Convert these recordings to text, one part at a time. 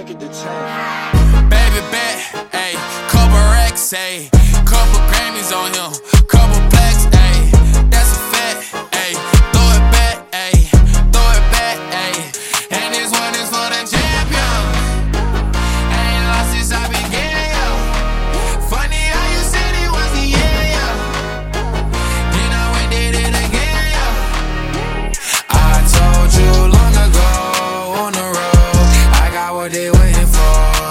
Take it to 10. Baby bet, ayy, couple racks, ayy, couple Grammys on him, couple plaques, ayy, that's a fact, ayy, throw it back, ayy, throw it back, ayy, and this one is for the champion. Ain't lost since I began, yo. Funny how you said it was the year, yo. Then I went did it again, yo. I told you long ago on the road, I got what they waiting for.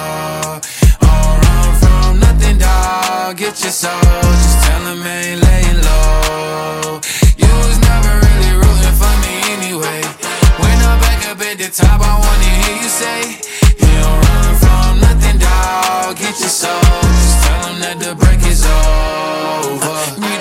Get your soul, just tell him I ain't laying low. You was never really rooting for me anyway. When I'm back up at the top, I wanna hear you say, you don't run from nothing, dawg. Get your soul, just tell him that the break is over.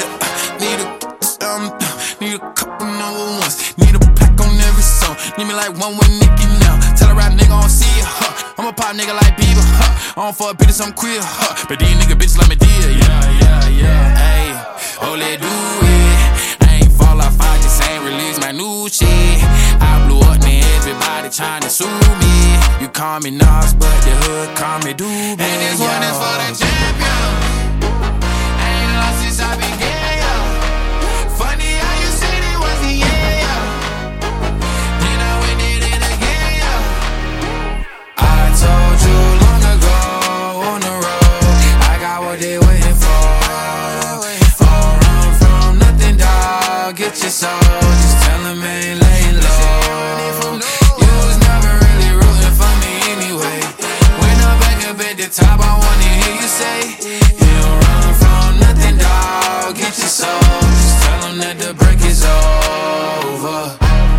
Need a couple number ones. Need a pack on every song. Need me like one with Nicki now. Tell a rap nigga I don't see ya, huh. I'm a pop nigga like Bieber, huh. I don't fuck bitches, I'm queer, huh. But these nigga bitches like me dear, yeah. Ayy, oh let do it. I ain't fall off, I just ain't release my new shit. I blew up and everybody tryna sue me. You call me Nas, but the hood call me Doobie. And this one is for the champion. Ain't lost since I began, yo. Funny how you said it was the year, yo. Then I went did it again, yo. I told you long ago on the road, I got what they waiting for. Don't run from nothing, dawg. Get your soul, just tell him I ain't laying low. You was never really rooting for me anyway. When I'm back up at the top, I wanna hear you say, you don't run from nothing, dawg. Get your soul, just tell him that the break is over.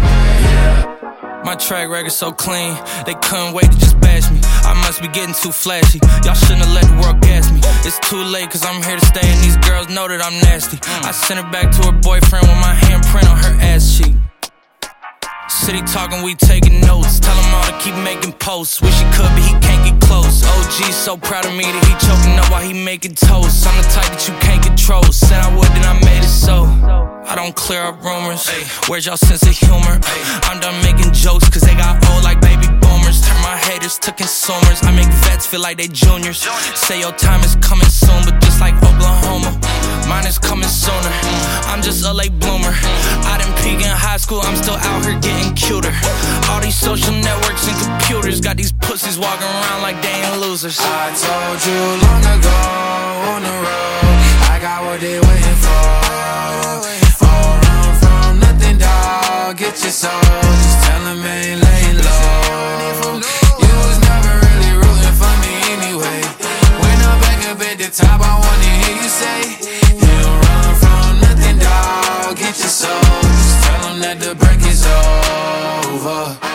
My track record so clean, they couldn't wait to just bash me. I must be getting too flashy, y'all shouldn't have let the world gas me. It's too late cause I'm here to stay and these girls know that I'm nasty. I sent her back to her boyfriend with my handprint on her ass cheek. City talking, we taking notes. Tell him all to keep making posts. Wish he could, but he can't get close. OG so proud of me that he choking up while he making toast. I'm the type that you can't control. Said I would, then I made it so. I don't clear up rumors. Where's y'all sense of humor? I'm done making jokes cause they got old like baby boomers. Turn my haters to consumers. I make vets feel like they juniors. Say your time is coming soon, but just like Oklahoma, mine is coming sooner. I'm just a late bloomer. I didn't peak in high school, I'm still out here getting cuter. All these social networks and computers got these pussies walking around like they ain't losers. I told you long ago on the road, I got what they waiting for. Don't run from nothing, dawg. Get your soul, just tell him I ain't laying low. You was never really rooting for me anyway. When I'm back up at the top, I wanna hear you say, you don't run from nothing, dawg. Get your soul, just tell him that the break is over.